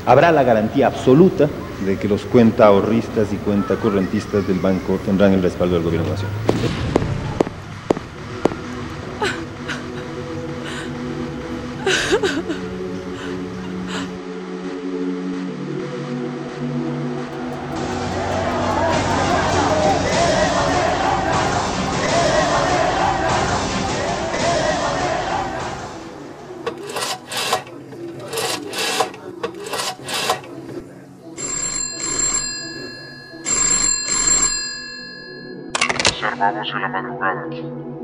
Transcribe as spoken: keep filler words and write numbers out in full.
habrá la garantía absoluta de que los cuenta ahorristas y cuenta correntistas del banco tendrán el respaldo del gobierno nacional. Observamos en la madrugada aquí.